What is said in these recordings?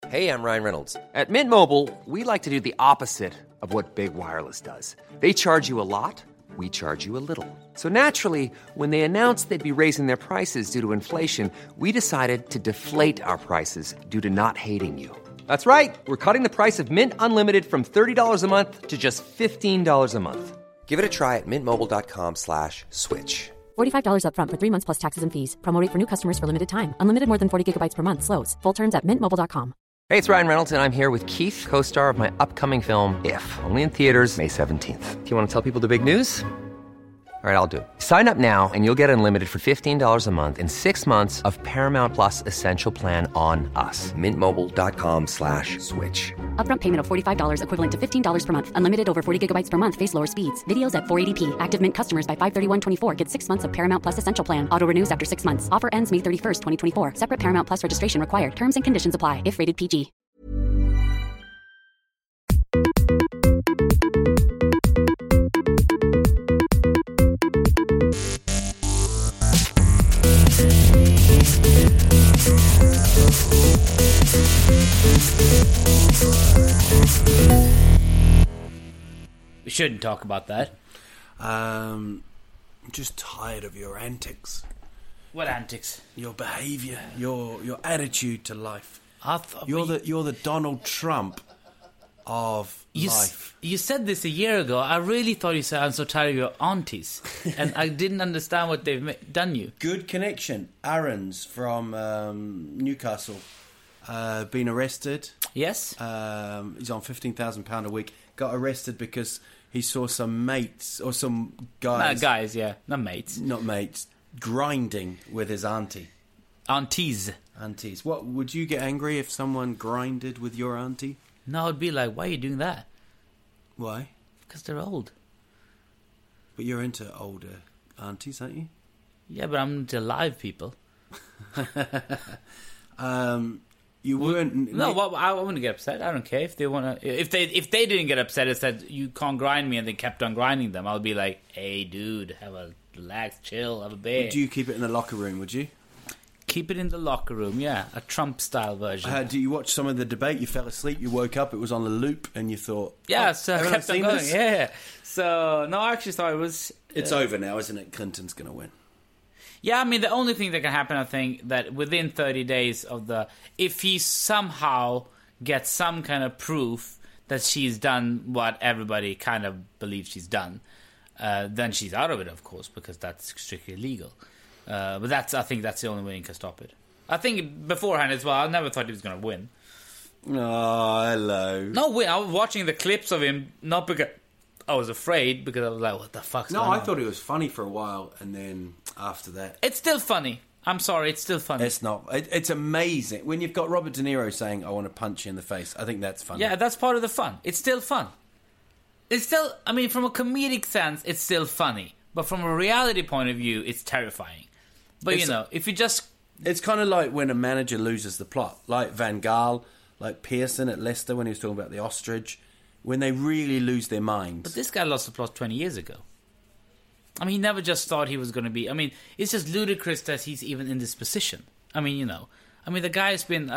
Hey, I'm Ryan Reynolds. At Mint Mobile, we like to do the opposite of what Big Wireless does. They charge you a lot, we charge you a little. So naturally, when they announced they'd be raising their prices due to inflation, we decided to deflate our prices due to not hating you. That's right. We're cutting the price of Mint Unlimited from $30 a month to just $15 a month. Give it a try at mintmobile.com/switch. $45 up front for 3 months plus taxes and fees. Promo rate for new customers for limited time. Unlimited more than 40 gigabytes per month. Slows full terms at mintmobile.com. Hey, it's Ryan Reynolds, and I'm here with Keith, co-star of my upcoming film, If, only in theaters May 17th. Do you want to tell people the big news? All right, I'll do it. Sign up now and you'll get unlimited for $15 a month and 6 months of Paramount Plus Essential Plan on us. mintmobile.com/switch. Upfront payment of $45 equivalent to $15 per month. Unlimited over 40 gigabytes per month. Face lower speeds. Videos at 480p. Active Mint customers by 531.24 get 6 months of Paramount Plus Essential Plan. Auto renews after 6 months. Offer ends May 31st, 2024. Separate Paramount Plus registration required. Terms and conditions apply if rated PG. We shouldn't talk about that. I'm just tired of your antics. What antics? Your behaviour, your attitude to life. I thought You're the Donald Trump of life. You said this a year ago. I really thought you said, I'm so tired of your aunties. And I didn't understand what they've done you. Good connection. Aaron's from Newcastle. Been arrested. Yes? He's on £15,000 a week. Got arrested because he saw some mates or some guys. No, guys, yeah. Not mates. Not mates. Grinding with his auntie. Aunties. Aunties. What, would you get angry if someone grinded with your auntie? No, it'd be like, why are you doing that? Why? Because they're old. But you're into older aunties, aren't you? Yeah, but I'm into live people. You weren't. No, well, I wouldn't get upset. I don't care if they want to. If they didn't get upset and said you can't grind me, and they kept on grinding them, I'll be like, hey, dude, have a relax, chill, have a beer. Would you keep it in the locker room? Would you keep it in the locker room? Yeah, a Trump style version. Do you watch some of the debate? You fell asleep. You woke up. It was on a loop, and you thought, yeah. So I kept on going. This? Yeah. So no, I actually thought it was. It's over now, isn't it? Clinton's going to win. Yeah, I mean, the only thing that can happen, I think, that within 30 days of if he somehow gets some kind of proof that she's done what everybody kind of believes she's done, then she's out of it, of course, because that's strictly illegal. But I think that's the only way he can stop it. I think beforehand as well, I never thought he was going to win. Oh, hello. No, wait, I was watching the clips of him, not because I was afraid, because I was like, what the fuck's going on? No, I thought it was funny for a while, and then after that... It's still funny. I'm sorry, it's still funny. It's not. It's amazing. When you've got Robert De Niro saying, I want to punch you in the face, I think that's funny. Yeah, that's part of the fun. It's still fun. It's still, I mean, from a comedic sense, it's still funny. But from a reality point of view, it's terrifying. But, if you just... It's kind of like when a manager loses the plot. Like Van Gaal, like Pearson at Leicester when he was talking about the ostrich. When they really lose their minds. But this guy lost the plot 20 years ago. I mean, he never just thought he was going to be... I mean, it's just ludicrous that he's even in this position. I mean, the guy's been...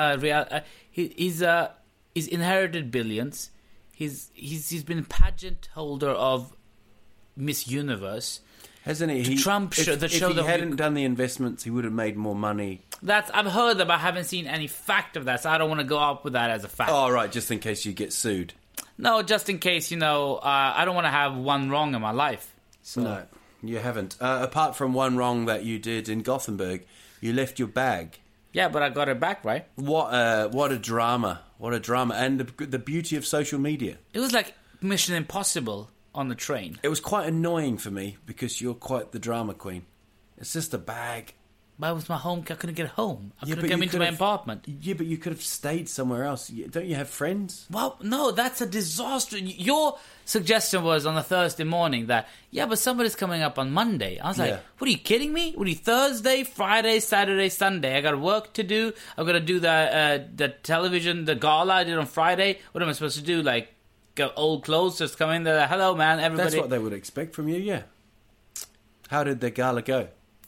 he's inherited billions. He's been pageant holder of Miss Universe. Hasn't he? If he hadn't done the investments, he would have made more money. I've heard that, but I haven't seen any fact of that, so I don't want to go up with that as a fact. Oh, right, just in case you get sued. No, just in case, I don't want to have one wrong in my life. So. No, you haven't. Apart from one wrong that you did in Gothenburg, you left your bag. Yeah, but I got it back, right? What a drama. What a drama. And the beauty of social media. It was like Mission Impossible on the train. It was quite annoying for me because you're quite the drama queen. It's just a bag. But it was my home. I couldn't get home. I couldn't come into my apartment. Yeah, but you could have stayed somewhere else. Don't you have friends? Well, no, that's a disaster. Your suggestion was on a Thursday morning that, but somebody's coming up on Monday. I was like, What are you kidding me? What are you, Thursday, Friday, Saturday, Sunday? I got work to do. I've got to do the television, the gala I did on Friday. What am I supposed to do? Like, go old clothes, just come in there. Hello, man, everybody. That's what they would expect from you, yeah. How did the gala go?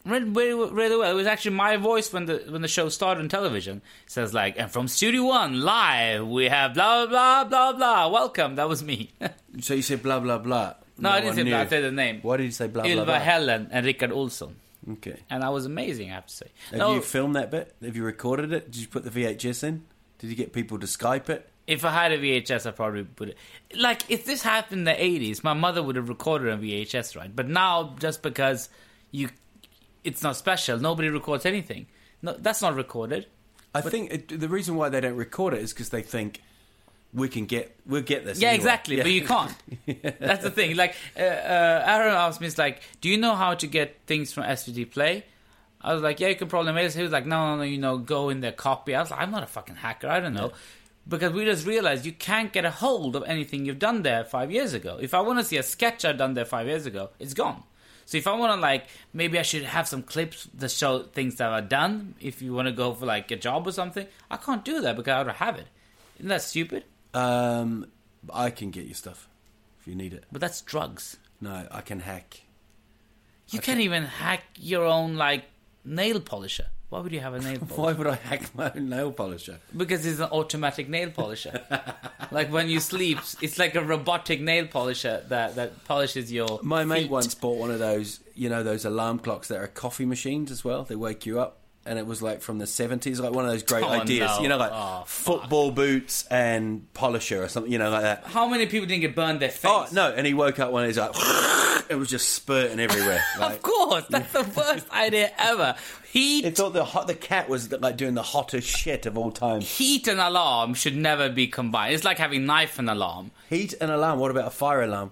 really well. It was actually my voice when the show started on television. It says like, and from Studio One live we have blah blah blah blah. Welcome. That was me. So you said blah blah blah. No, I didn't say blah. I said the name. Why did you say blah blah Ylva blah? Helen and Rickard Olsson. Okay. And that was amazing, I have to say. Have you filmed that bit? Have you recorded it? Did you put the VHS in? Did you get people to Skype it? If I had a VHS, I probably put it. Like, if this happened in the 80s, my mother would have recorded on VHS, right? But now, just because it's not special, nobody records anything. No, that's not recorded. I think the reason why they don't record it is because they think we'll get this. Yeah, anyway. exactly. Yeah. But you can't. That's the thing. Like, Aaron asked me, it's like, do you know how to get things from SVT Play? I was like, yeah, you can probably make it. He was like, no, go in there, copy. I was like, I'm not a fucking hacker. I don't know. Yeah. Because we just realized you can't get a hold of anything you've done there 5 years ago. If I want to see a sketch I've done there 5 years ago, it's gone. So if I want to, like, maybe I should have some clips that show things that I've done. If you want to go for, like, a job or something, I can't do that because I don't have it. Isn't that stupid? I can get you stuff if you need it. But that's drugs. No, I can hack. You can't even hack your own, like, nail polisher. Why would you have a nail polisher? Why would I hack my own nail polisher? Because it's an automatic nail polisher. Like when you sleep, it's like a robotic nail polisher that polishes your My mate feet. once bought one of those, those alarm clocks that are coffee machines as well. They wake you up. And it was like from the 70s, like one of those great ideas. No. Football boots and polisher or something, like that. How many people didn't get burned their face? Oh, no, and he woke up one and he's like, it was just spurting everywhere. Like, of course, that's the worst idea ever. Heat. It thought the cat was like doing the hottest shit of all time. Heat and alarm should never be combined. It's like having knife and alarm. Heat and alarm, what about a fire alarm?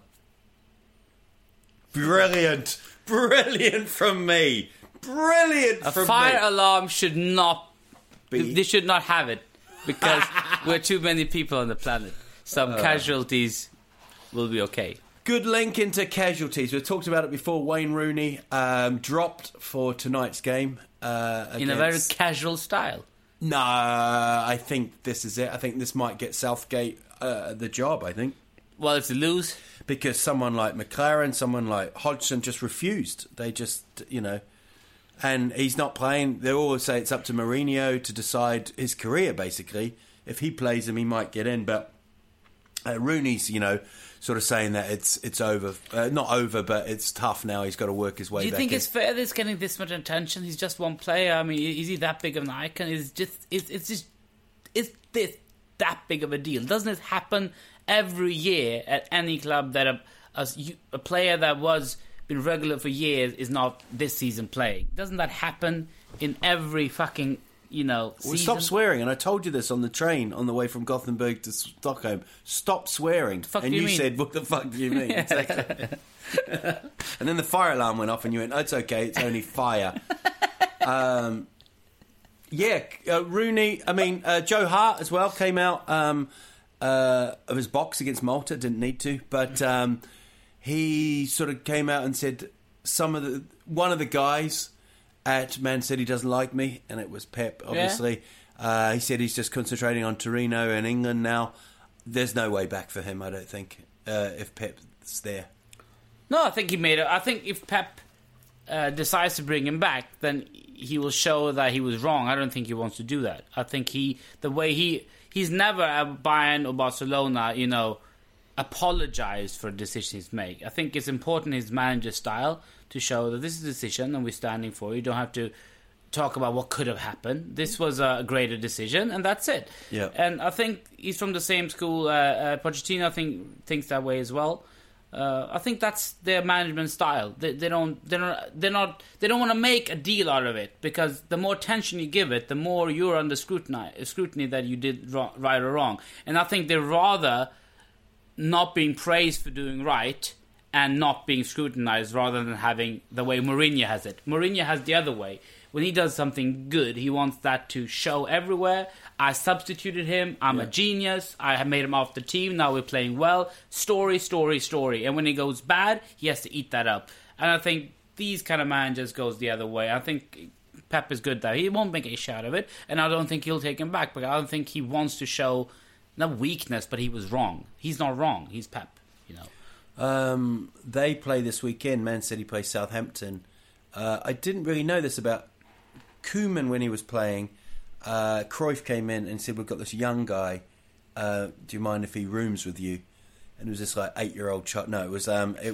Brilliant from me. Brilliant A from fire me. alarm should not Be. They should not have it because we're too many people on the planet. Some casualties will be okay. Good link into casualties. We've talked about it before. Wayne Rooney dropped for tonight's game. In a very casual style. No, I think this is it. I think this might get Southgate the job, I think. Well, if they lose. Because someone like McLaren, someone like Hodgson just refused. They just, And he's not playing. They always say it's up to Mourinho to decide his career, basically. If he plays him, he might get in. But Rooney's, sort of saying that it's over. Not over, but it's tough now. He's got to work his way back in. Do you think it's fair that he's getting this much attention? He's just one player. I mean, is he that big of an icon? Is this that big of a deal? Doesn't it happen every year at any club that a player that was been regular for years is not this season playing? Doesn't that happen in every fucking season? Well, stop swearing, and I told you this on the train on the way from Gothenburg to Stockholm. Stop swearing. And you said, what the fuck do you mean? Exactly. And then the fire alarm went off and you went, oh, it's okay, it's only fire. Rooney, Joe Hart as well came out of his box against Malta, didn't need to, but he sort of came out and said one of the guys at Man City doesn't like me, and it was Pep, obviously. Yeah. He said he's just concentrating on Torino and England now. There's no way back for him, I don't think, if Pep's there. No, I think he made it. I think if Pep decides to bring him back, then he will show that he was wrong. I don't think he wants to do that. I think he's never at Bayern or Barcelona, apologized for a decision he's made. I think it's important his manager's style to show that this is a decision and we're standing for it. You don't have to talk about what could have happened. This was a greater decision, and that's it. Yeah. And I think he's from the same school. Pochettino, I think, thinks that way as well. I think that's their management style. They don't want to make a deal out of it, because the more attention you give it, the more you're under scrutiny that you did right or wrong. And I think they'd rather not being praised for doing right and not being scrutinized, rather than having the way Mourinho has it. Mourinho has the other way. When he does something good, he wants that to show everywhere. I substituted him. I'm a genius. I have made him off the team. Now we're playing well. Story, story, story. And when he goes bad, he has to eat that up. And I think these kind of managers goes the other way. I think Pep is good there. He won't make a issue out of it. And I don't think he'll take him back. But I don't think he wants to show, not weakness, but he was wrong. He's not wrong. He's Pep, They play this weekend. Man City play Southampton. I didn't really know this about Koeman when he was playing. Cruyff came in and said, "We've got this young guy. Do you mind if he rooms with you?" And it was this like 8-year-old child. No, it was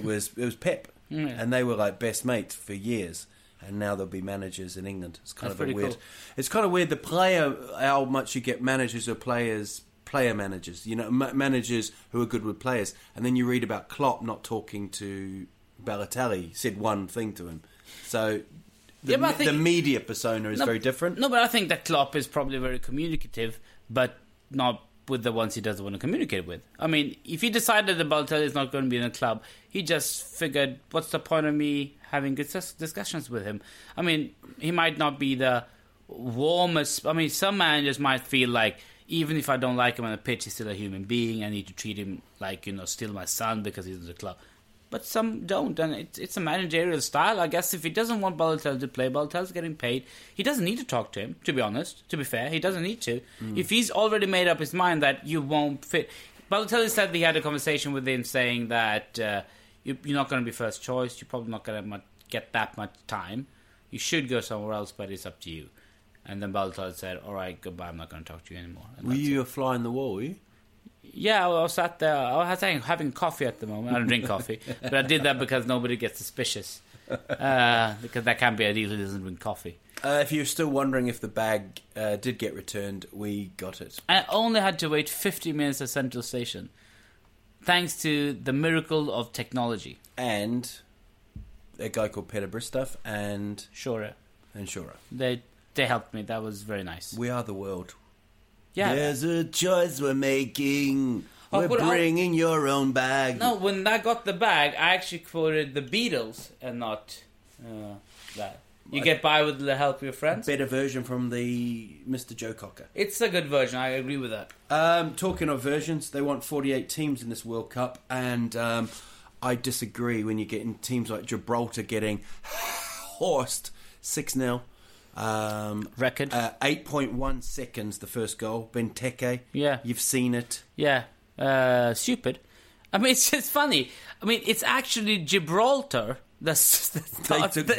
Pep, and they were like best mates for years. And now they'll be managers in England. It's kind of weird. Cool. It's kind of weird. The player, how much you get managers or players, player managers. You know, managers who are good with players. And then you read about Klopp not talking to Balotelli. Said one thing to him. So the media persona is very different. No, but I think that Klopp is probably very communicative, but not with the ones he doesn't want to communicate with. I mean, if he decided that Balotelli is not going to be in a club, he just figured, what's the point of me having good discussions with him? I mean, he might not be the warmest... I mean, some managers might feel like, even if I don't like him on the pitch, he's still a human being. I need to treat him like, still my son because he's in the club. But some don't, and it's a managerial style. I guess if he doesn't want Balotelli to play, Balotelli's getting paid. He doesn't need to talk to him, to be honest. To be fair, he doesn't need to. If he's already made up his mind that you won't fit... Balotelli said he had a conversation with him saying that you're not going to be first choice, you're probably not going to get that much time. You should go somewhere else, but it's up to you. And then Balotelli said, all right, goodbye, I'm not going to talk to you anymore. Were you a fly on the wall, were you? Yeah, I was sat there. I was having coffee at the moment. I don't drink coffee. But I did that because nobody gets suspicious. Because that can't be a deal who doesn't drink coffee. If you're still wondering if the bag did get returned, we got it. I only had to wait 50 minutes at Central Station. Thanks to the miracle of technology. And a guy called Peter Bristow and... Shora. They helped me. That was very nice. We are the world. Yeah. There's a choice we're making. We're bringing your own bag. No, when I got the bag, I actually quoted the Beatles and not that. You get by with the help of your friends. Better version from the Mr. Joe Cocker. It's a good version. I agree with that. Talking of versions, they want 48 teams in this World Cup, and I disagree when you're getting teams like Gibraltar getting horsed 6-0. Record 8.1 seconds the first goal. Benteke. Yeah, you've seen it. Yeah, stupid. I mean, it's just funny. I mean, it's actually Gibraltar. They have the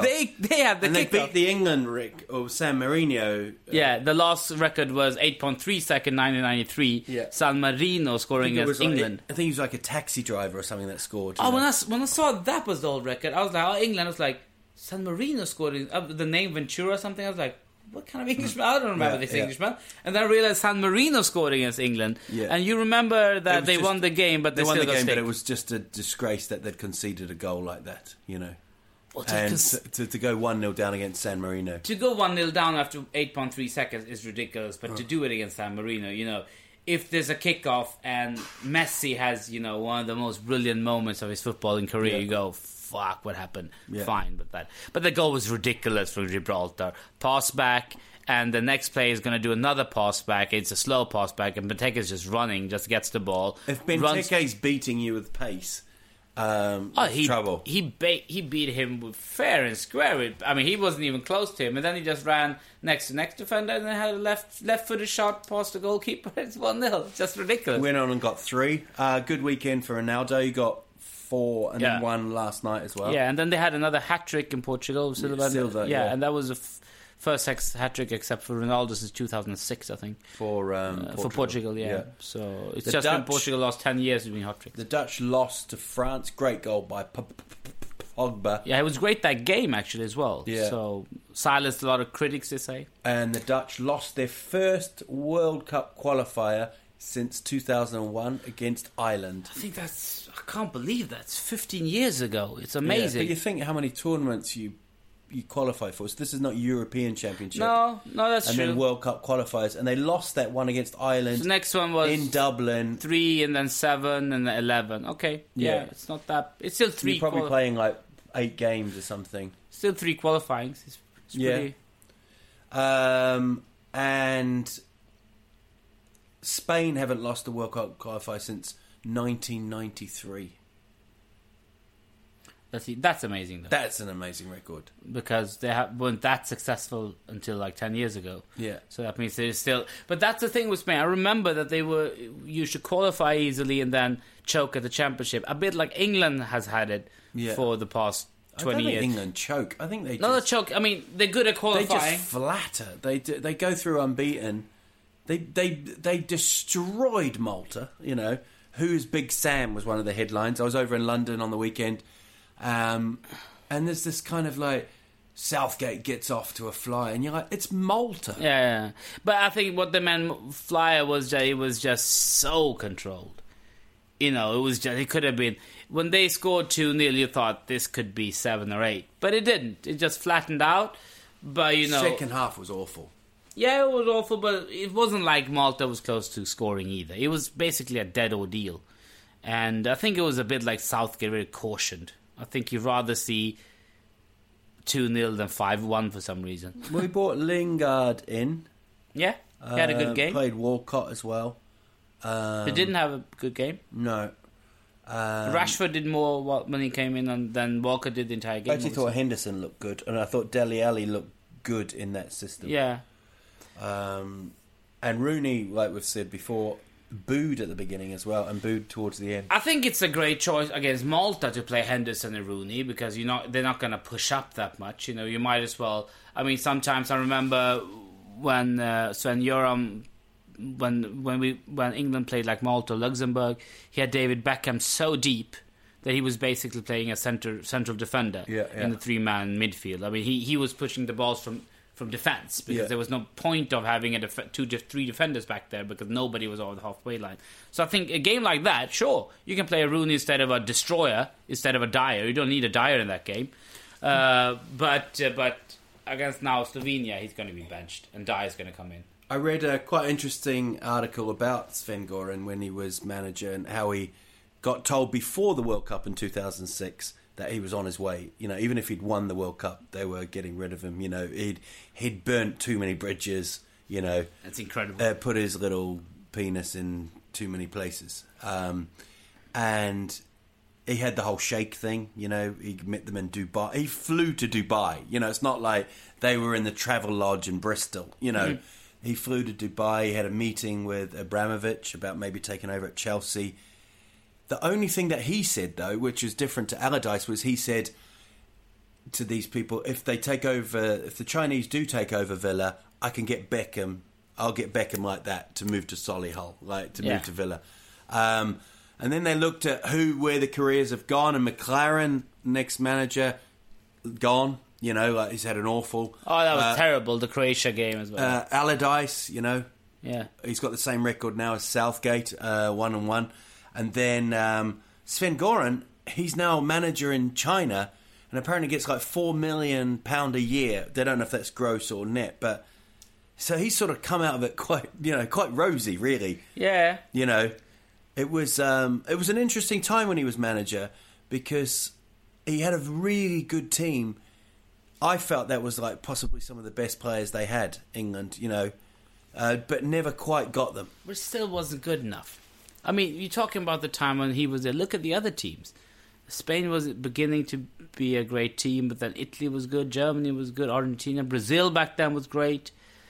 and kickoff. They beat the England of San Marino. Yeah, the last record was 8.3 second 1993. Yeah. San Marino scoring against England. I think he was like a taxi driver or something that scored. Oh, when I saw that was the old record, I was like, oh, England. I was like, San Marino scored the name Ventura or something. I was like, what kind of Englishman? I don't remember this Englishman. And then I realized San Marino scored against England. Yeah. And you remember that they won the game, but they won the game, but it was just a disgrace that they'd conceded a goal like that, Well, to go 1-0 down against San Marino. To go 1-0 down after 8.3 seconds is ridiculous, but to do it against San Marino, if there's a kickoff and Messi has, one of the most brilliant moments of his footballing career, you go, fuck, what happened? Yeah. Fine, but the goal was ridiculous from Gibraltar. Pass back, and the next player is going to do another pass back. It's a slow pass back, and Benteke's just running, just gets the ball. If Benteke's beating you with pace, trouble. He beat him with fair and square. I mean, he wasn't even close to him, and then he just ran next to next defender, and then had a left-footed shot past the goalkeeper. It's 1-0. It's just ridiculous. Went on and got 3. Good weekend for Ronaldo. He got 4 and then 1 last night as well. Yeah, and then they had another hat-trick in Portugal. Silva, and that was the first hat-trick except for Ronaldo since 2006, I think. For Portugal, yeah. So it's just been Portugal lost 10 years doing hat-tricks. The Dutch lost to France. Great goal by Pogba. Yeah, it was great that game, actually, as well. Yeah. So silenced a lot of critics, they say. And the Dutch lost their first World Cup qualifier since 2001 against Ireland. I can't believe that's 15 years ago. It's amazing. Yeah, but you think how many tournaments you qualify for. So this is not European Championship. No, that's true. And then World Cup qualifiers. And they lost that one against Ireland. So the next one was in Dublin. 3 and then 7 and then 11. Okay. Yeah. It's not that... It's still 3. You're probably playing like 8 games or something. Still 3 qualifying. It's pretty... And Spain haven't lost a World Cup qualifier since 1993. That's amazing, though. That's an amazing record. Because they weren't that successful until like 10 years ago. Yeah. So that means they're still... But that's the thing with Spain. I remember that they were used to qualify easily and then choke at the championship. A bit like England has had it for the past 20 I don't years. think England choke. I think they No, just... choke. I mean, they're good at They qualifying. just flatter. They go through unbeaten. They destroyed Malta. You know, who's Big Sam was one of the headlines. I was over in London on the weekend, and there's this kind of like Southgate gets off to a fly, and you're like, it's Malta. Yeah. But I think what the man flyer was that it was just so controlled. You know, it could have been when they scored 2-0. You thought this could be 7 or 8, but it didn't. It just flattened out. But you know, Second half was awful. yeah, it was awful, but it wasn't like Malta was close to scoring either. It was basically a dead ordeal. And I think it was a bit like Southgate, very cautioned. I think you'd rather see 2-0 than 5-1 for some reason. We brought Lingard in. Yeah, he had a good game. Played Walcott as well. He didn't have a good game. No. Rashford did more when he came in than Walker did the entire game. I actually thought Henderson looked good, and I thought Dele Alli looked good in that system. Yeah. And Rooney, like we've said before, booed at the beginning as well, and booed towards the end. I think it's a great choice against Malta to play Henderson and Rooney because they're not going to push up that much. You know, you might as well. I mean, sometimes I remember when Sven-Göran, when England played like Malta, Luxembourg, he had David Beckham so deep that he was basically playing a central defender in the 3-man midfield. I mean, he was pushing the balls from defence because there was no point of having 3 defenders back there because nobody was over the halfway line. So I think a game like that, sure, you can play a Rooney instead of a destroyer, instead of a Dyer. You don't need a Dyer in that game. But against now Slovenia, he's going to be benched and Dyer's going to come in. I read a quite interesting article about Sven-Göran when he was manager and how he got told before the World Cup in 2006 that he was on his way. You know, even if he'd won the World Cup, they were getting rid of him. You know, he'd burnt too many bridges. You know, that's incredible. Put his little penis in too many places, and he had the whole Sheikh thing. You know, he met them in Dubai. He flew to Dubai. You know, it's not like they were in the Travel Lodge in Bristol. You know. He flew to Dubai, he had a meeting with Abramovich about maybe taking over at Chelsea. The only thing that he said, though, which is different to Allardyce, was he said to these people, if the Chinese do take over Villa, I can get Beckham, I'll get Beckham like that to move to Solihull, like to move to Villa. And then they looked at where the careers have gone, and McLaren, next manager, gone. You know, like he's had an awful... Oh, that was terrible, the Croatia game as well. Allardyce, you know. Yeah. He's got the same record now as Southgate, 1-1. And then Sven-Göran, he's now manager in China and apparently gets like £4 million a year. They don't know if that's gross or net, but... So he's sort of come out of it quite rosy, really. Yeah. You know, it was an interesting time when he was manager because he had a really good team. I felt that was like possibly some of the best players they had, England, you know, but never quite got them. But still wasn't good enough. I mean, you're talking about the time when he was there. Look at the other teams. Spain was beginning to be a great team, but then Italy was good, Germany was good, Argentina, Brazil back then was great.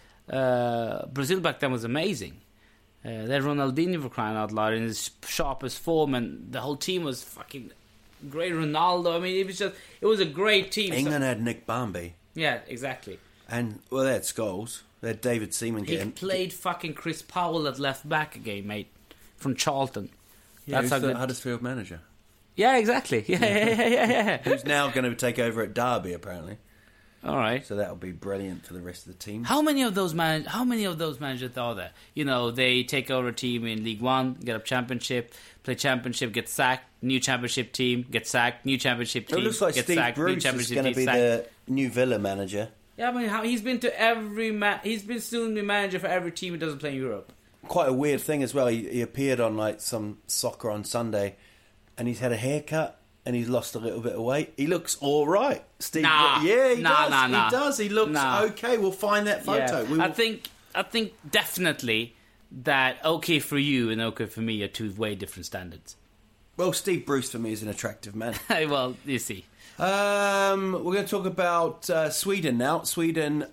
Brazil back then was amazing. They had Ronaldinho for crying out loud in his sharpest form, and the whole team was fucking... great. Ronaldo. I mean, it was a great team. England had Nick Barmby. Yeah, exactly. And, well, they had Scholes. They had David Seaman He again. played fucking Chris Powell at left back again, mate, from Charlton. Yeah, That's how the good. Huddersfield manager. Yeah, exactly. Yeah. Who's now going to take over at Derby, apparently. All right. So that'll be brilliant for the rest of the team. How many of those managers are there? You know, they take over a team in League One, get a championship, play championship, get sacked, new championship team, get sacked, new championship team, It looks like get Steve sacked, new Bruce is championship going to team, be sacked. the new Villa manager. Yeah, I mean, he's been to every he's been soon be manager for every team who doesn't play in Europe. Quite a weird thing as well. He appeared on like some soccer on Sunday, and he's had a haircut. And he's lost a little bit of weight. He looks all right. Steve. Nah. Yeah, he Nah, does. nah, nah. He does. He looks Nah. okay. We'll find that photo. Yeah. I think definitely that okay for you and okay for me are two way different standards. Well, Steve Bruce for me is an attractive man. Well, you see. We're going to talk about Sweden now. Sweden,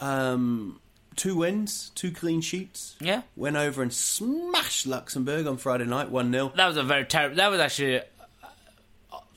2 wins, 2 clean sheets. Yeah. Went over and smashed Luxembourg on Friday night, 1-0. That was a very terrible... That was actually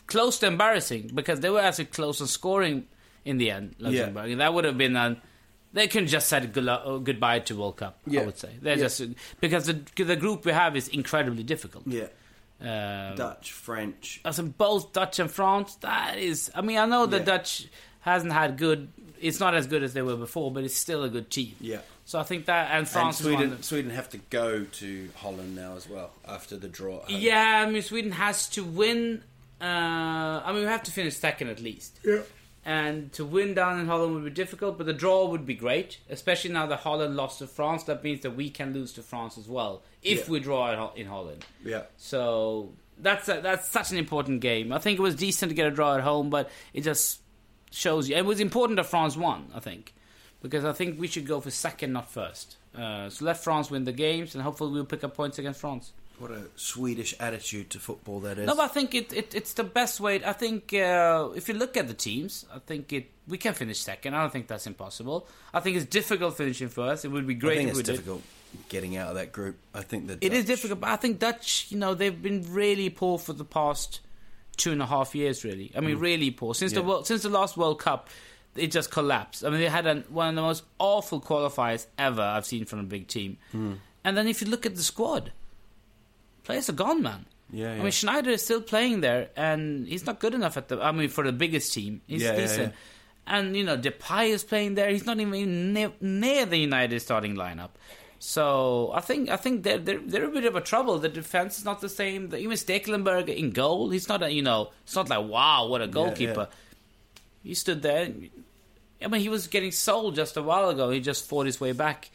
close to embarrassing because they were actually close on scoring in the end. Luxembourg. Yeah. That would have been they could just said goodbye to World Cup. I would say they're just because the group we have is incredibly difficult. Yeah. Dutch, French. As in both Dutch and France, that is. I mean, I know the Dutch hasn't had good. It's not as good as they were before, but it's still a good team. Yeah. So I think that and France, and Sweden have to go to Holland now as well after the draw. Yeah, I mean Sweden has to win. I mean we have to finish second at least. Yeah. And to win down in Holland would be difficult, but the draw would be great, especially now that Holland lost to France. That means that we can lose to France as well if we draw in Holland. Yeah. So that's such an important game. I think it was decent to get a draw at home, but it just shows you. It was important that France won, I think, because I think we should go for second, not first. So let France win the games, and hopefully we'll pick up points against France. What a Swedish attitude to football that is. No, but I think it's the best way. I think if you look at the teams, I think we can finish second. I don't think that's impossible. I think it's difficult finishing first. It would be great if we did. It's difficult getting out of that group. I think that it is difficult, but I think Dutch, they've been really poor for the past 2.5 years, really. I mean, really poor. Since the last World Cup, it just collapsed. I mean, they had one of the most awful qualifiers ever I've seen from a big team. And then if you look at the squad, players are gone, man. Yeah. I mean, Schneider is still playing there, and he's not good enough for the biggest team. He's decent. Yeah. And, Depay is playing there. He's not even near the United starting lineup. So I think they're a bit of a trouble. The defense is not the same. Even Stekelenburg in goal, he's not it's not like, wow, what a goalkeeper. He stood there. I mean, he was getting sold just a while ago. He just fought his way back.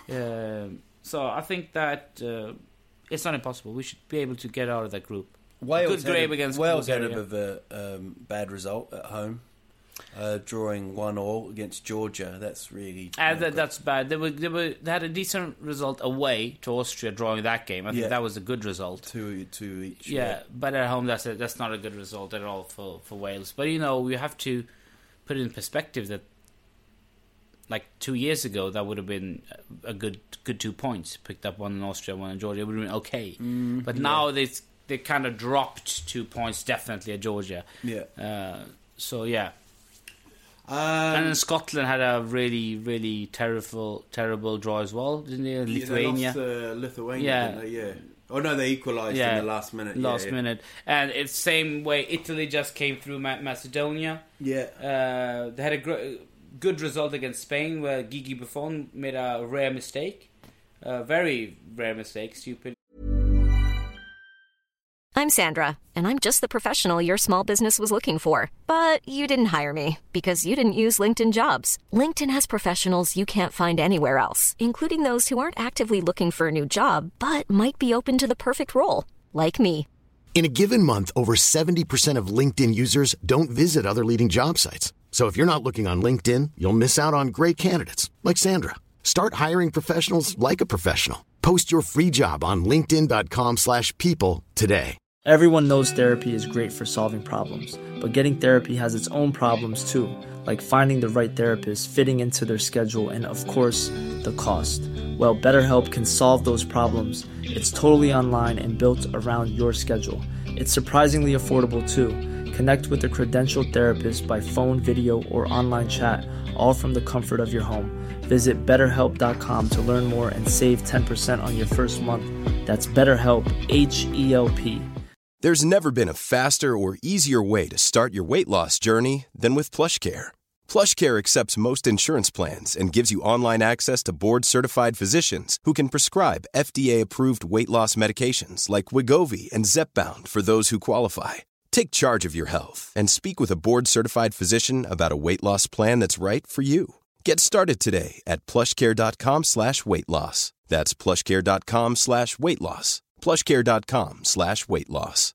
So I think that it's not impossible. We should be able to get out of that group. Wales had a bit of a bad result at home, drawing 1-1 against Georgia. That's really that's bad. They had a decent result away to Austria, drawing that game. I think that was a good result. Two each. Yeah, but at home that's not a good result at all for Wales. But we have to put it in perspective that, like 2 years ago, that would have been a good 2 points. Picked up one in Austria, one in Georgia. It would have been okay. But now they kind of dropped 2 points, definitely at Georgia. Yeah. So yeah. And then Scotland had a really, really terrible draw as well, didn't they? Lithuania. They lost Lithuania, didn't they? Yeah. Oh no, they equalised in the last minute. Minute, and it's same way. Italy just came through Macedonia. Yeah. They had a good result against Spain, where Gigi Buffon made a rare mistake, very rare mistake, stupid. I'm Sandra, and I'm just the professional your small business was looking for. But you didn't hire me because you didn't use LinkedIn Jobs. LinkedIn has professionals you can't find anywhere else, including those who aren't actively looking for a new job, but might be open to the perfect role, like me. In a given month, over 70% of LinkedIn users don't visit other leading job sites. So if you're not looking on LinkedIn, you'll miss out on great candidates, like Sandra. Start hiring professionals like a professional. Post your free job on linkedin.com/people today. Everyone knows therapy is great for solving problems, but getting therapy has its own problems too, like finding the right therapist, fitting into their schedule, and of course, the cost. Well, BetterHelp can solve those problems. It's totally online and built around your schedule. It's surprisingly affordable too. Connect with a credentialed therapist by phone, video, or online chat, all from the comfort of your home. Visit BetterHelp.com to learn more and save 10% on your first month. That's BetterHelp, H-E-L-P. There's never been a faster or easier way to start your weight loss journey than with PlushCare. PlushCare accepts most insurance plans and gives you online access to board-certified physicians who can prescribe FDA-approved weight loss medications like Wegovy and Zepbound for those who qualify. Take charge of your health and speak with a board-certified physician about a weight loss plan that's right for you. Get started today at plushcare.com/weightloss. That's plushcare.com/weightloss. plushcare.com/weightloss.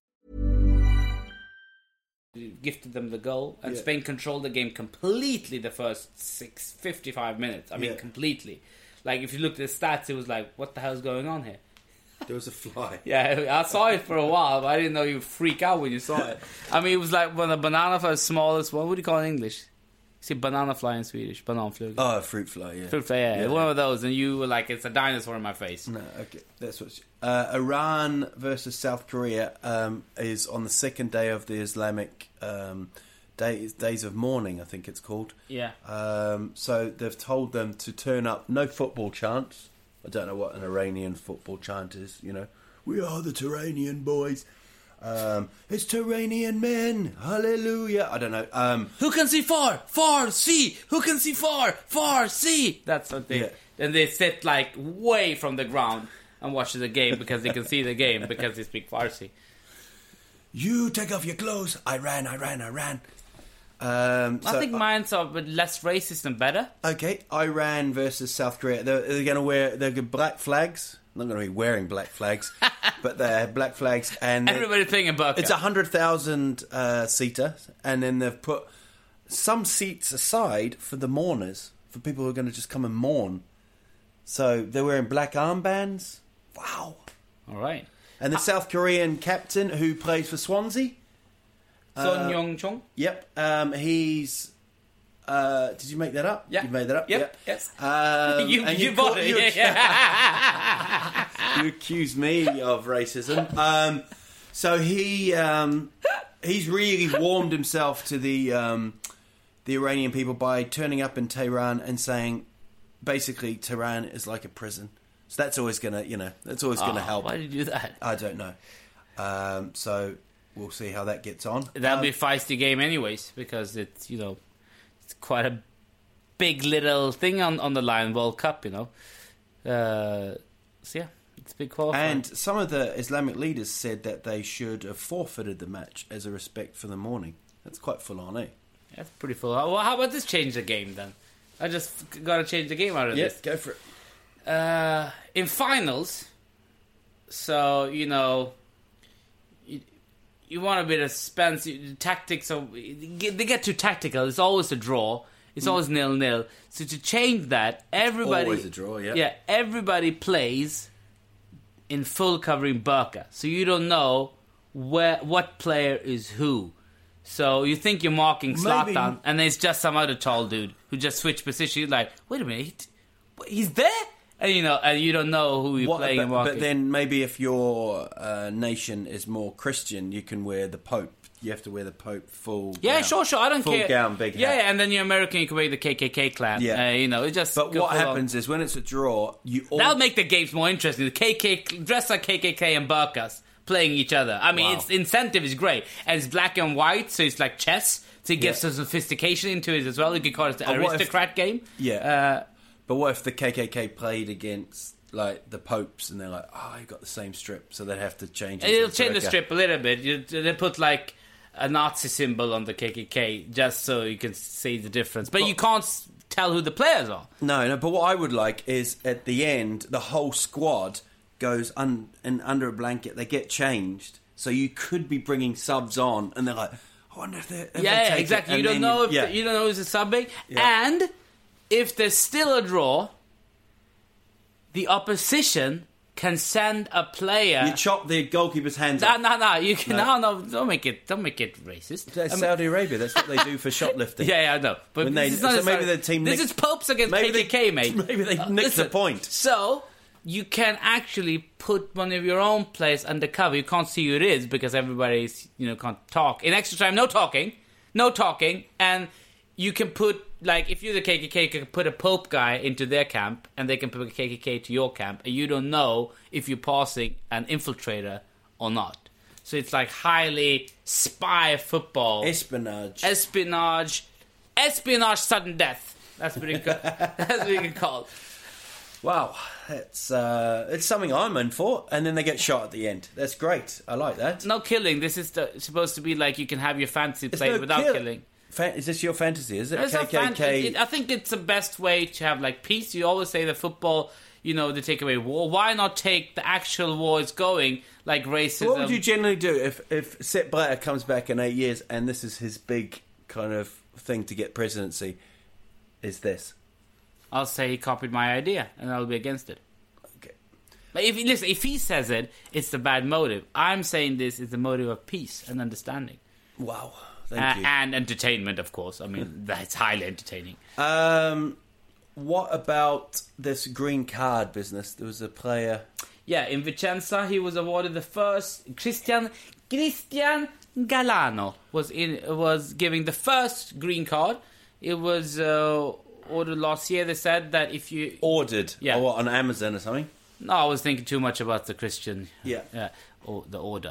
Gifted them the goal, and Spain controlled the game completely the first 55 minutes. I mean, completely. Like, if you looked at the stats, it was like, what the hell's going on here? There was a fly. Yeah, I saw it for a while, but I didn't know you freak out when you saw it. I mean, it was like when a banana for as small as, what would you call it in English? See, banana fly in Swedish. Bananflug. Oh, fruit fly, yeah. Fruit fly, yeah. One of those, and you were like, it's a dinosaur in my face. No, okay. That's what... Iran versus South Korea is on the second day of the Islamic days of mourning, I think it's called. Yeah. So they've told them to turn up. No football chants. I don't know what an Iranian football chant is, you know. We are the Turanian boys. It's Turanian men. Hallelujah. I don't know. Who can see far? Far, see. Who can see far? Far, see. That's what they... Yeah. And they sit, like, way from the ground and watch the game because they can see the game because they speak Farsi. You take off your clothes. I ran. I think mine's are a bit less racist and better. Okay, Iran versus South Korea. They're going to wear black flags. I'm not going to be wearing black flags, but they have black flags. And everybody's playing a burqa. It's 100,000 seater, and then they've put some seats aside for the mourners, for people who are going to just come and mourn. So they're wearing black armbands. Wow. All right. And the South Korean captain who plays for Swansea. Son Young-chung? Yep. He's... did you make that up? Yeah. You made that up? Yep. Yeah. Yes. You bought it. You accused me of racism. So he's really warmed himself to the Iranian people by turning up in Tehran and saying, basically, Tehran is like a prison. So that's always gonna, gonna help. Why did you do that? I don't know. So we'll see how that gets on. That'll be a feisty game, anyways, because it's it's quite a big little thing on the line. World Cup, So yeah, it's a big qualifier. And some of the Islamic leaders said that they should have forfeited the match as a respect for the mourning. That's quite full on, eh? That's pretty full on. Well, how about this change the game then? I just got to change the game out of this. Yeah, go for it. In finals, so you want a bit of suspense. Tactics, they get too tactical. It's always a draw. It's always 0-0. So to change that, everybody always a draw. Yeah. Yeah, everybody plays in full covering burqa, so you don't know what player is who. So you think you're marking Zlatan, and then it's just some other tall dude who just switched position. You're like, wait a minute, he's there? And you don't know who you're playing and marking. But then maybe if your nation is more Christian, you can wear the Pope. You have to wear the Pope full. Yeah, gown. sure. I don't care. Full gown, big hat. Yeah, and then you're American, you can wear the KKK clan. Yeah, it just. But what happens is when it's a draw, that'll make the games more interesting. The KKK dressed like KKK and burqas playing each other. I mean, its incentive is great, and it's black and white, so it's like chess. So it gives some sophistication into it as well. You could call it the aristocrat game. Yeah. But what if the KKK played against like the popes and they're like, you got the same strip, so they'd have to change it. It'll change the strip a little bit. They put like a Nazi symbol on the KKK just so you can see the difference. But you can't tell who the players are. No, but what I would like is at the end, the whole squad goes under a blanket, they get changed. So you could be bringing subs on and they're like, I wonder if they're... Yeah, exactly. You don't know you don't know who's subbing. Yeah. And if there's still a draw, the opposition can send a player. You chop the goalkeeper's hands off. No. You can no. Don't make it racist. That's Saudi Arabia. That's what they do for shoplifting. Yeah, I know. But maybe the team. This is popes against KKK, mate. Maybe they nicked the point. So you can actually put one of your own players undercover. You can't see who it is because everybody's can't talk. In extra time, no talking, and you can put, like, if you're the KKK, you can put a Pope guy into their camp, and they can put a KKK to your camp, and you don't know if you're passing an infiltrator or not. So it's like highly spy football. Espionage, sudden death. That's what you can call it. Wow, it's something I'm in for, and then they get shot at the end. That's great. I like that. No killing. This is supposed to be like you can have your fantasy played without killing. Is this your fantasy? Is it it's KKK? I think it's the best way to have like peace. You always say that football, they take away war. Why not take the actual war is going, like racism? What would you generally do if Sepp Blatter comes back in 8 years and this is his big kind of thing to get presidency? Is this? I'll say he copied my idea, and I'll be against it. Okay. But if he says it, it's the bad motive. I'm saying this is the motive of peace and understanding. Wow. Thank you. And entertainment, of course. I mean, that's highly entertaining. What about this green card business? There was a player... Yeah, in Vicenza, he was awarded the first... Christian Galano was giving the first green card. It was ordered last year. They said that if you... Ordered? Yeah. Or what, on Amazon or something? No, I was thinking too much about the Christian... Yeah. Or the order.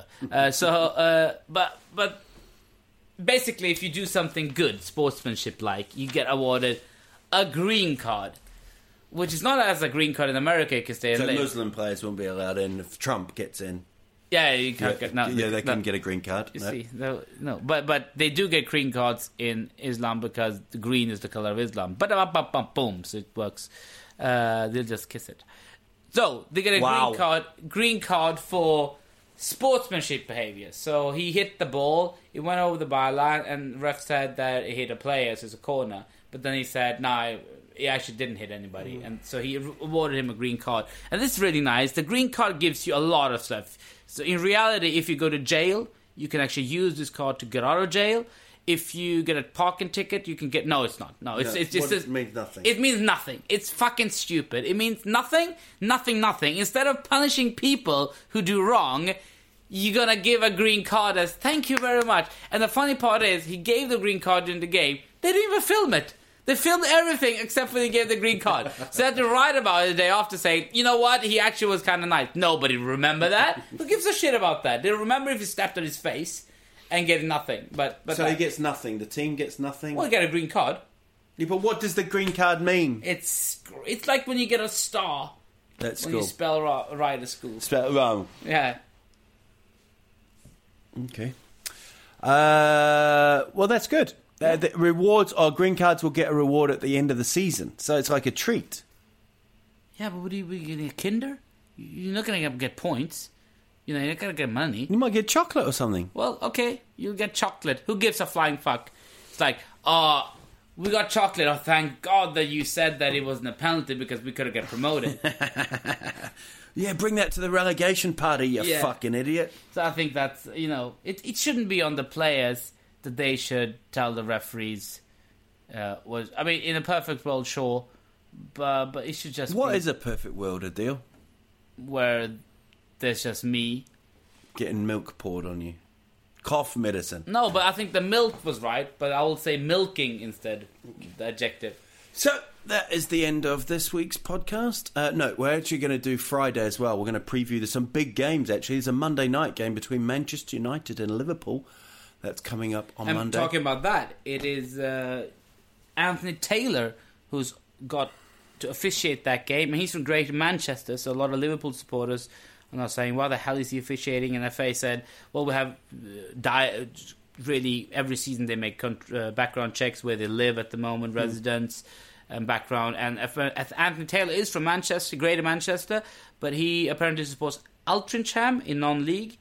But basically, if you do something good, sportsmanship-like, you get awarded a green card. Which is not as a green card in America, because they're... So Muslim players won't be allowed in if Trump gets in. Yeah, you can't get... No, they can get a green card. You see, no. But they do get green cards in Islam because the green is the color of Islam. Boom, so it works. They'll just kiss it. So, they get a green card for sportsmanship behavior. So, he hit the ball, it went over the byline, and the ref said that it hit a player, so it's a corner. But then he said, no, he actually didn't hit anybody. And so he awarded him a green card. And this is really nice. The green card gives you a lot of stuff. So in reality, if you go to jail, you can actually use this card to get out of jail. If you get a parking ticket, you can get... No, it's not. No, it's just... It means nothing. It means nothing. It's fucking stupid. It means nothing. Instead of punishing people who do wrong, you're gonna give a green card as thank you very much. And the funny part is, he gave the green card during the game. They didn't even film it. They filmed everything except for they gave the green card. So they had to write about it the day after saying, you know what, he actually was kind of nice. Nobody remember that. Who gives a shit about that? They remember if he stepped on his face and get nothing. But so he gets nothing. The team gets nothing. Well, he get a green card. Yeah, but what does the green card mean? It's like when you get a star. At school. When you spell right at school. Spell wrong. Yeah. Okay. Well, that's good. The rewards or green cards will get a reward at the end of the season, so it's like a treat. Yeah, but what are you getting, a Kinder? You're not going to get points. You're not going to get money. You might get chocolate or something. Well, okay, you'll get chocolate. Who gives a flying fuck? It's like, we got chocolate. Oh, thank God that you said that it wasn't a penalty because we could have got promoted. Yeah, bring that to the relegation party, you fucking idiot. So I think that's, it shouldn't be on the players that they should tell the referees. In a perfect world, sure, but it should just What be is a perfect world, Adil? where there's just me. Getting milk poured on you. Cough medicine. No, but I think the milk was right, but I will say milking instead, the adjective. So, that is the end of this week's podcast. No, we're actually going to do Friday as well. We're going to preview some big games, actually. There's a Monday night game between Manchester United and Liverpool. That's coming up on Monday. Talking about that, it is Anthony Taylor who's got to officiate that game. And he's from Greater Manchester, so a lot of Liverpool supporters are now saying, why the hell is he officiating? And FA said, well, we have really every season they make background checks where they live at the moment, residence and background. And Anthony Taylor is from Manchester, Greater Manchester, but he apparently supports Altrincham in non-league.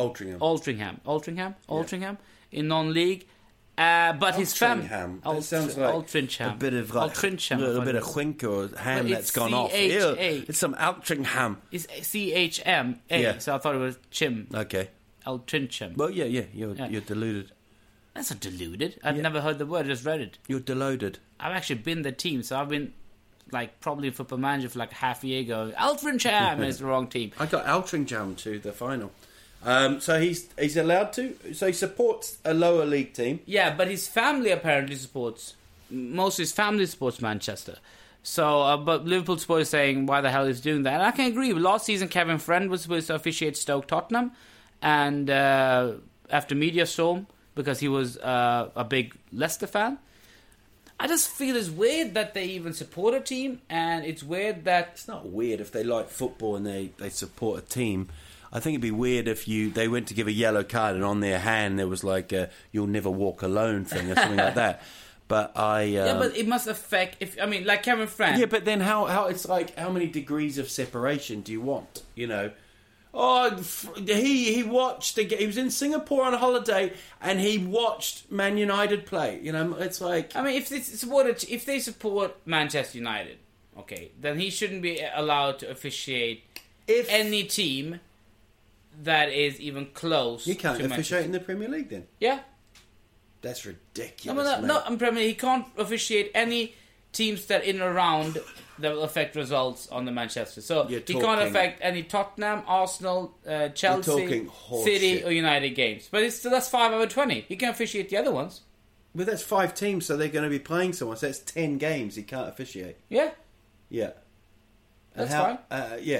Altrincham in non-league. But his family. That sounds like Altrincham. a bit of a little bit of chwink or ham that's gone off. Ew, it's some Altrincham. It's CHMA. Yeah. So I thought it was Chim. Okay. Altrincham. Well, yeah. You're deluded. That's not deluded. I've never heard the word. I just read it. You're deluded. I've actually been the team, so I've been probably Football Manager for half a year ago. Altrincham is the wrong team. I got Altrincham to the final. So he's allowed to. So he supports a lower league team. Yeah, but his family apparently supports. Most of his family supports Manchester. So, but Liverpool supporters saying, why the hell is he doing that? And I can agree. Last season, Kevin Friend was supposed to officiate Stoke Tottenham, and after media storm because he was a big Leicester fan. I just feel it's weird that they even support a team, and it's weird that it's not weird if they like football and they support a team. I think it'd be weird if they went to give a yellow card and on their hand there was like a "you'll never walk alone" thing or something like that. But but it must affect like Kevin Friend. Yeah, but then how it's like how many degrees of separation do you want? Oh, he watched he was in Singapore on holiday and he watched Man United play. It's like if they support Manchester United, okay, then he shouldn't be allowed to officiate any team that is even close. You can't to officiate in the Premier League then. Yeah. That's ridiculous. I'm Premier. He can't officiate any teams that in and around that will affect results on the Manchester. So he can't affect any Tottenham, Arsenal, Chelsea, City, or United games. But that's 5 out of 20. He can officiate the other ones. But that's 5 teams, so they're going to be playing someone. So that's 10 games he can't officiate. Yeah. Yeah. That's fine. Yeah.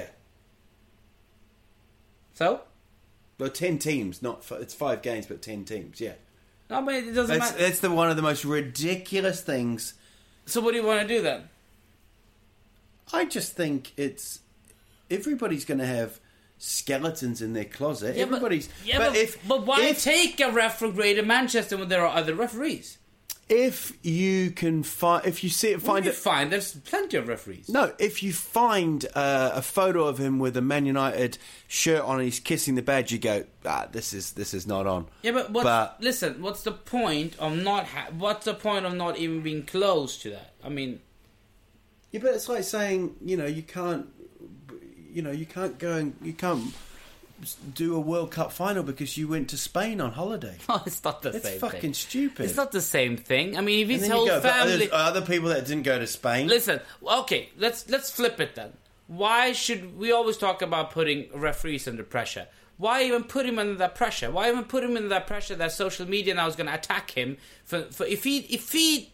So? Well, 10 teams, it's 5 games, but 10 teams, yeah. No, but it doesn't matter. That's one of the most ridiculous things. So what do you want to do then? I just think everybody's going to have skeletons in their closet. Yeah, but why take a ref from Greater Manchester when there are other referees? If you can find, there's plenty of referees. No, if you find a photo of him with a Man United shirt on and he's kissing the badge, you go, this is not on. Yeah, but listen, what's the point of not even being close to that? I mean, yeah, but it's like saying, you can't do a World Cup final because you went to Spain on holiday. Oh, it's not the same thing. It's fucking stupid. It's not the same thing. I mean, if his and whole family... There's other people that didn't go to Spain. Listen, okay, let's flip it then. Why should... We always talk about putting referees under pressure. Why even put him under that pressure? Why even put him under that pressure that social media now is going to attack him for if he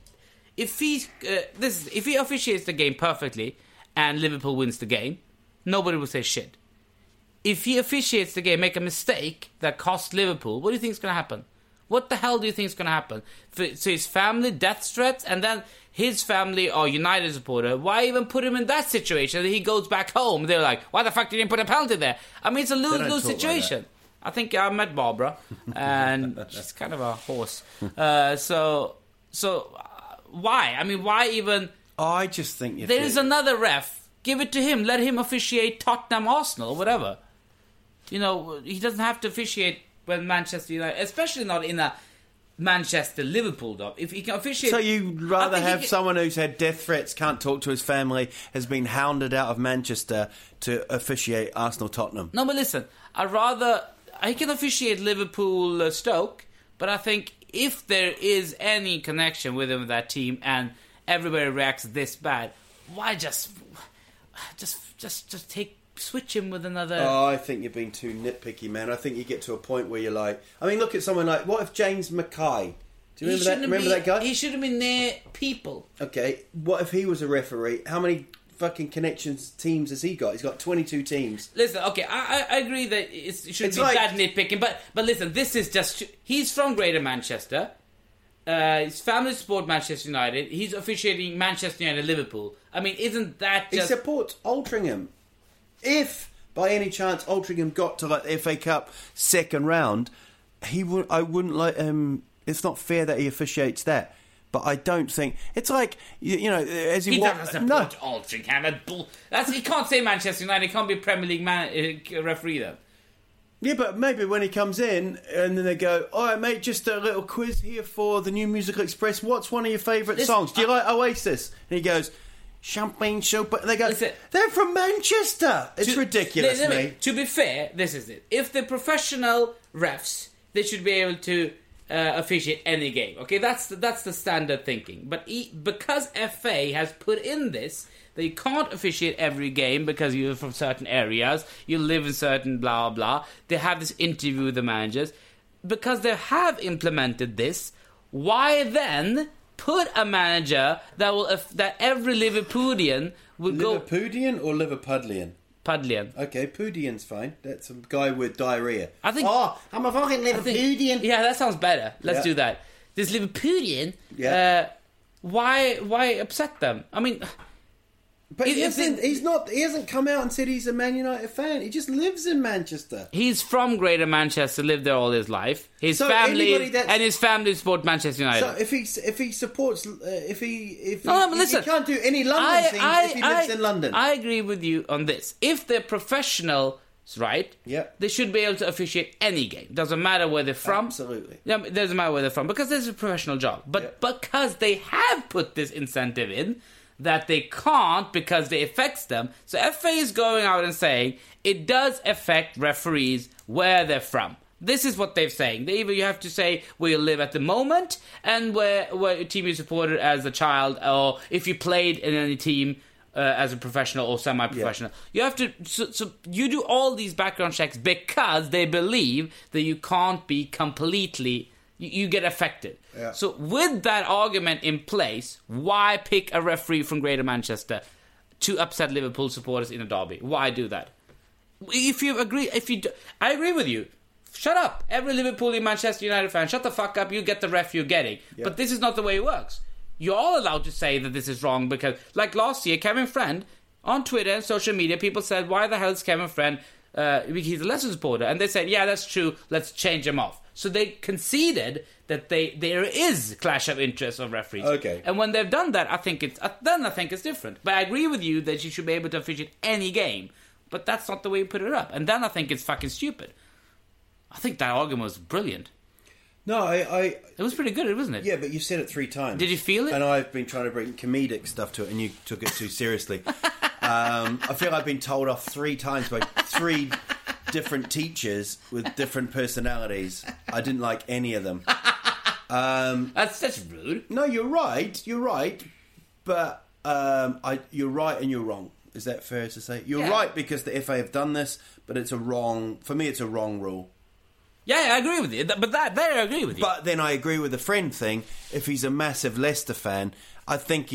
officiates the game perfectly and Liverpool wins the game, nobody will say shit. If he officiates the game, make a mistake that costs Liverpool, what do you think is going to happen? What the hell do you think is going to happen? So his family, death threats, and then his family are United supporter. Why even put him in that situation? He goes back home. They're like, why the fuck did you put a penalty there? I mean, it's a lose-lose situation. I think I met Barbara, and she's kind of a horse. So why? I mean, why even... I just think... There is another ref. Give it to him. Let him officiate Tottenham, Arsenal, or whatever. He doesn't have to officiate when Manchester United, especially not in a Manchester-Liverpool job. If he can officiate... So you'd rather have someone who's had death threats, can't talk to his family, has been hounded out of Manchester to officiate Arsenal-Tottenham? No, but listen, I can officiate Liverpool-Stoke, but I think if there is any connection with him with that team and everybody reacts this bad, why just switch him with another... Oh, I think you're being too nitpicky, man. I think you get to a point where you're like... I mean, look at someone like... What if James Mackay... Do you remember that guy? He should have been near people. Okay, what if he was a referee? How many fucking teams has he got? He's got 22 teams. Listen, okay, I agree that it shouldn't be that nitpicking, but listen, this is just... He's from Greater Manchester. His family support Manchester United. He's officiating Manchester United Liverpool. I mean, isn't that just... He supports Altrincham. If, by any chance, Altrincham got to the FA Cup second round, I wouldn't let him... It's not fair that he officiates that. But I don't think... It's like, as he doesn't support Altrincham. He can't say Manchester United. He can't be a Premier League referee, though. Yeah, but maybe when he comes in and then they go, all right, mate, just a little quiz here for the New Musical Express. What's one of your favourite songs? Do you like Oasis? And he goes... Champagne Soap, and they go, they're from Manchester. It's ridiculous, mate. To be fair, this is it. If they're professional refs, they should be able to officiate any game. Okay, that's the standard thinking. But because FA has put in this, that you can't officiate every game because you're from certain areas, you live in certain blah, blah. They have this interview with the managers. Because they have implemented this, why then... put a manager that every Liverpoolian would go... Liverpoolian or Liverpudlian? Pudlian. Okay, Pudian's fine. That's a guy with diarrhea. I think... Oh, I'm a fucking Liverpoolian. Yeah, that sounds better. Let's do that. This Liverpoolian, why upset them? I mean... But he hasn't come out and said he's a Man United fan. He just lives in Manchester. He's from Greater Manchester, lived there all his life. His family support Manchester United. So if he supports, he can't do any London things if he lives in London. I agree with you on this. If they're professionals, right? Yeah. They should be able to officiate any game. Doesn't matter where they're from. Absolutely. Yeah, it doesn't matter where they're from because this is a professional job. But because they have put this incentive in. That they can't because it affects them. So FA is going out and saying it does affect referees where they're from. This is what they're saying. Either you have to say where you live at the moment and where team you supported as a child, or if you played in any team as a professional or semi-professional. You have to. So you do all these background checks because they believe that you can't be completely. You get affected. Yeah. So with that argument in place, why pick a referee from Greater Manchester to upset Liverpool supporters in a derby? Why do that? I agree with you. Shut up. Every Liverpool and Manchester United fan, shut the fuck up. You get the ref you're getting. Yeah. But this is not the way it works. You're all allowed to say that this is wrong because, like last year, Kevin Friend, on Twitter and social media, people said, why the hell is Kevin Friend, he's a Leicester supporter? And they said, yeah, that's true, let's change him off. So they conceded that there is clash of interests of referees. Okay. And when they've done that, I think it's different. But I agree with you that you should be able to officiate any game. But that's not the way you put it up. And then I think it's fucking stupid. I think that argument was brilliant. No, it was pretty good, wasn't it? Yeah, but you said it 3 times. Did you feel it? And I've been trying to bring comedic stuff to it, and you took it too seriously. I feel I've been told off 3 times by 3 different teachers with different personalities. I didn't like any of them. That's rude. No, you're right. But you're right and you're wrong. Is that fair to say? You're right because the FA have done this, but it's a wrong rule. Yeah, I agree with you. But I agree with you. But then I agree with the Friend thing. If he's a massive Leicester fan, I think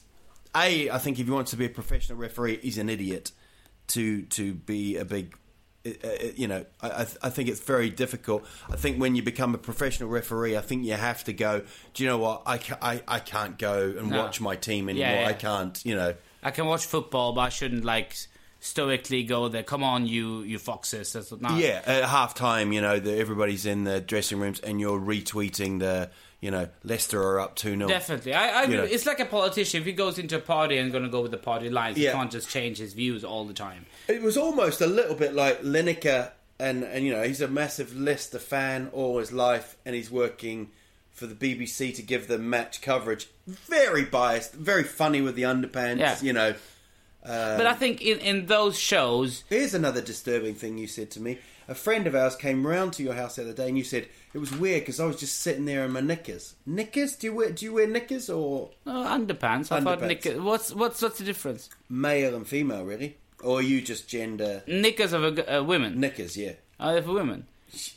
I think if he wants to be a professional referee, he's an idiot to be a big. I think it's very difficult. I think when you become a professional referee, I think you have to go, do you know what? I can't go and watch my team anymore. Yeah. I can't, I can watch football, but I shouldn't, stoically go there. Come on, you foxes. That's not... Yeah, at half-time, everybody's in the dressing rooms and you're retweeting the... Leicester are up 2-0. Definitely. I agree. It's like a politician. If he goes into a party and going to go with the party lines, he can't just change his views all the time. It was almost a little bit like Lineker, and he's a massive Leicester fan all his life, and he's working for the BBC to give them match coverage. Very biased, very funny with the underpants, but I think in those shows... Here's another disturbing thing you said to me. A friend of ours came round to your house the other day and you said it was weird because I was just sitting there in my knickers. Knickers? Do you wear knickers or underpants? I thought knickers. What's the difference? Male and female, really? Or are you just gender? Knickers of women. Knickers, yeah. Are they for women?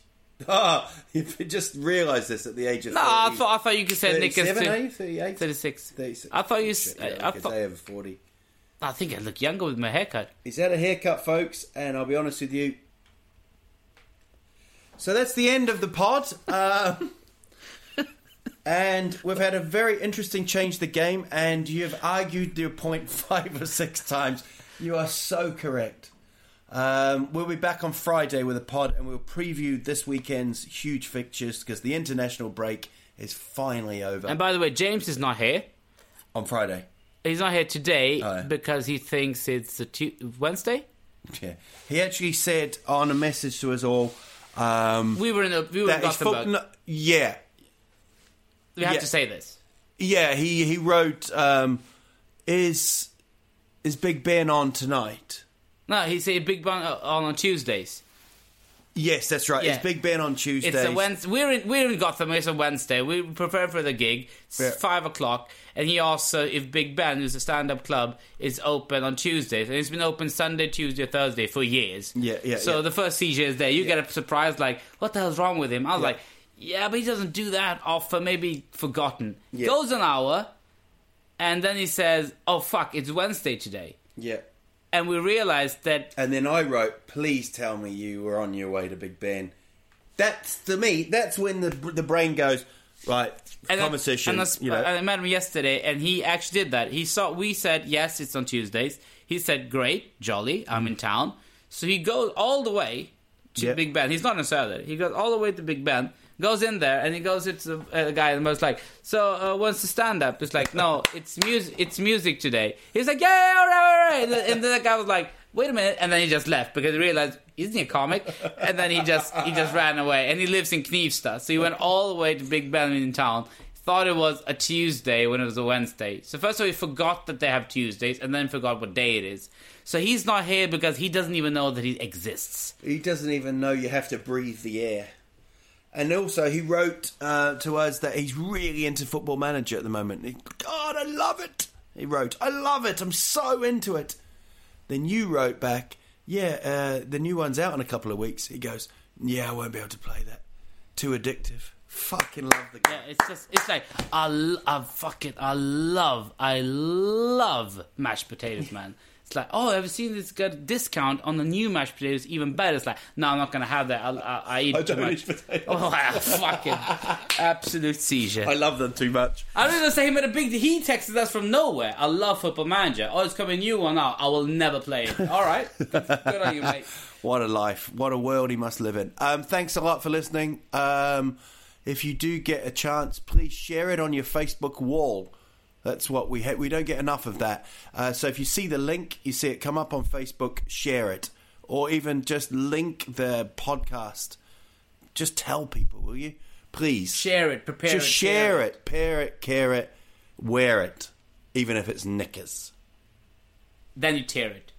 You just realised this at the age of 30. I thought you could say knickers. 37, are you? 38? 36. 36. I thought you. I thought over 40. I think I look younger with my haircut. He's had a haircut, folks, and I'll be honest with you. So that's the end of the pod. And we've had a very interesting change the game, and you have argued your point 5 or 6 times. You are so correct. We'll be back on Friday with a pod, and we'll preview this weekend's huge fixtures because the international break is finally over. And by the way, James is not here. On Friday. He's not here today because he thinks it's Wednesday? Yeah. He actually said on a message to us all... we were in Gothenburg. Yeah. We have to say this. Yeah, he wrote, is Big Ben on tonight? No, he said Big Ben on Tuesdays. Yes, that's right. Yeah. It's Big Ben on Tuesdays. It's a Wednesday. We're in Gotham. It's a Wednesday. We prepare for the gig. It's 5 o'clock. And he asked if Big Ben, who's a stand-up club, is open on Tuesdays. And it's been open Sunday, Tuesday, Thursday for years. So the first seizure is there. You get a surprise like, what the hell's wrong with him? I was like, yeah, but he doesn't do that often. Maybe forgotten. Goes an hour. And then he says, oh, fuck, it's Wednesday today. Yeah. And we realised that... And then I wrote, please tell me you were on your way to Big Ben. That's, to me, that's when the brain goes, right, conversation. I met him yesterday, and he actually did that. We said, yes, it's on Tuesdays. He said, great, jolly, I'm in town. So he goes all the way to Big Ben. He's not in Saturday. He goes all the way to Big Ben, goes in there, and he goes into the guy and was like, so what's the stand-up? It's like, no, it's music today. He's like, yeah, all right. And then the guy was like, wait a minute, and then he just left because he realized, isn't he a comic? And then he just ran away. And he lives in Knivsta, so he went all the way to Big Ben in town. Thought it was a Tuesday when it was a Wednesday. So first of all, he forgot that they have Tuesdays, and then forgot what day it is. So he's not here because he doesn't even know that he exists. He doesn't even know you have to breathe the air. And also, he wrote to us that he's really into Football Manager at the moment. God, I love it. He wrote, I love it. I'm so into it. Then you wrote back, the new one's out in a couple of weeks. He goes, I won't be able to play that. Too addictive. Fucking love the game. Yeah, it's like I love mashed potatoes, man. It's like, oh, have you seen this good discount on the new mashed potatoes? Even better. It's like, no, I'm not gonna have that. I eat too much. Oh, fucking absolute seizure. I love them too much. I was gonna say he texted us from nowhere. I love Football Manager. Oh, it's coming new one out. I will never play it. All right, good on you, mate. What a life! What a world he must live in. Thanks a lot for listening. If you do get a chance, please share it on your Facebook wall. That's what we don't get enough of that. So if you see the link, you see it come up on Facebook, share it. Or even just link the podcast. Just tell people, will you? Please. Share it, prepare just it. Just share it, pair it, care it, wear it. Even if it's knickers. Then you tear it.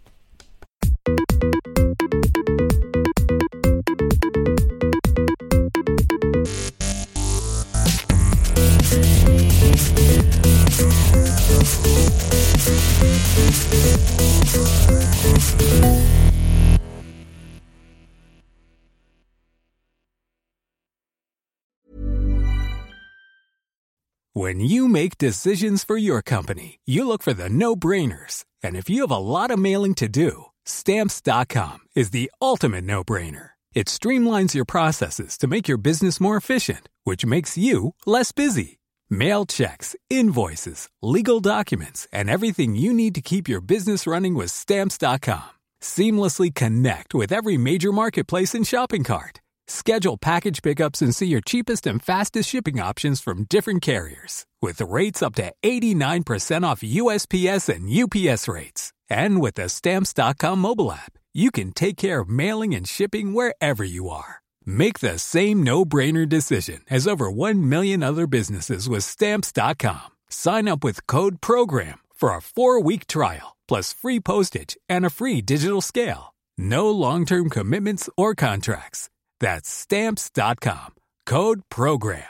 When you make decisions for your company, you look for the no-brainers. And if you have a lot of mailing to do, Stamps.com is the ultimate no-brainer. It streamlines your processes to make your business more efficient, which makes you less busy. Mail checks, invoices, legal documents, and everything you need to keep your business running with Stamps.com. Seamlessly connect with every major marketplace and shopping cart. Schedule package pickups and see your cheapest and fastest shipping options from different carriers. With rates up to 89% off USPS and UPS rates. And with the Stamps.com mobile app, you can take care of mailing and shipping wherever you are. Make the same no-brainer decision as over 1 million other businesses with Stamps.com. Sign up with code PROGRAM for a 4-week trial, plus free postage and a free digital scale. No long-term commitments or contracts. That's Stamps.com. Code PROGRAM.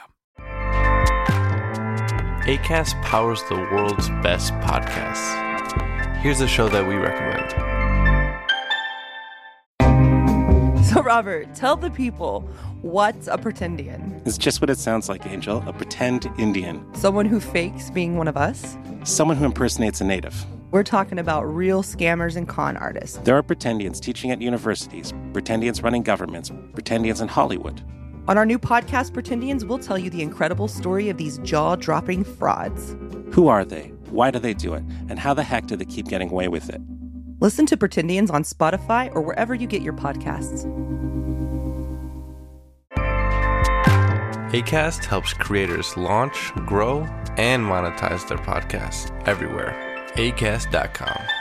Acast powers the world's best podcasts. Here's a show that we recommend. So, Robert, tell the people, what's a pretendian? It's just what it sounds like, Angel. A pretend Indian. Someone who fakes being one of us? Someone who impersonates a native. We're talking about real scammers and con artists. There are pretendians teaching at universities, pretendians running governments, pretendians in Hollywood. On our new podcast, Pretendians, we'll tell you the incredible story of these jaw-dropping frauds. Who are they? Why do they do it? And how the heck do they keep getting away with it? Listen to Pretendians on Spotify or wherever you get your podcasts. Acast helps creators launch, grow, and monetize their podcasts everywhere. Acast.com.